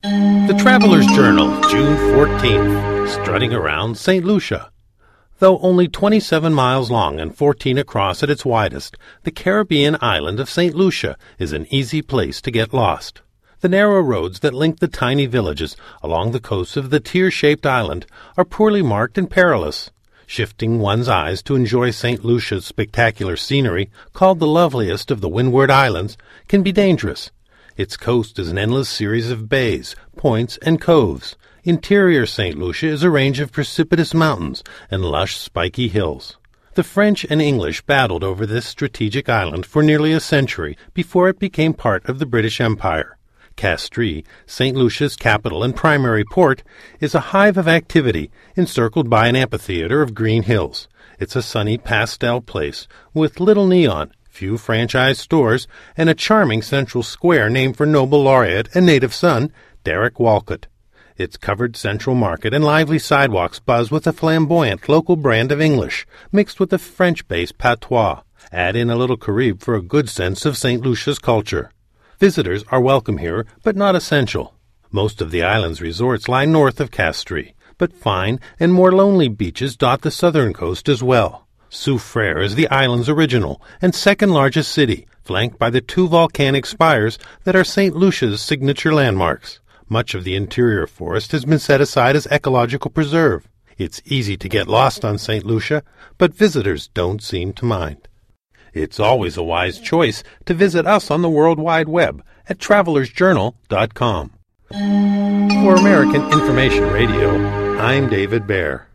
The Traveler's Journal, June 14th, strutting around St. Lucia. Though only 27 miles long and 14 across at its widest, the Caribbean island of St. Lucia is an easy place to get lost. The narrow roads that link the tiny villages along the coast of the tear-shaped island are poorly marked and perilous. Shifting one's eyes to enjoy St. Lucia's spectacular scenery, called the loveliest of the Windward Islands, can be dangerous. Its coast is an endless series of bays, points, and coves. Interior St. Lucia is a range of precipitous mountains and lush, spiky hills. The French and English battled over this strategic island for nearly a century before it became part of the British Empire. Castries, St. Lucia's capital and primary port, is a hive of activity encircled by an amphitheater of green hills. It's a sunny pastel place with little neon, few franchise stores, and a charming central square named for Nobel laureate and native son Derek Walcott. Its covered central market and lively sidewalks buzz with a flamboyant local brand of English, mixed with the French-based patois. Add in a little Carib for a good sense of St. Lucia's culture. Visitors are welcome here, but not essential. Most of the island's resorts lie north of Castries, but fine and more lonely beaches dot the southern coast as well. Soufriere is the island's original and second-largest city, flanked by the two volcanic spires that are St. Lucia's signature landmarks. Much of the interior forest has been set aside as ecological preserve. It's easy to get lost on St. Lucia, but visitors don't seem to mind. It's always a wise choice to visit us on the World Wide Web at travelersjournal.com. For American Information Radio, I'm David Baer.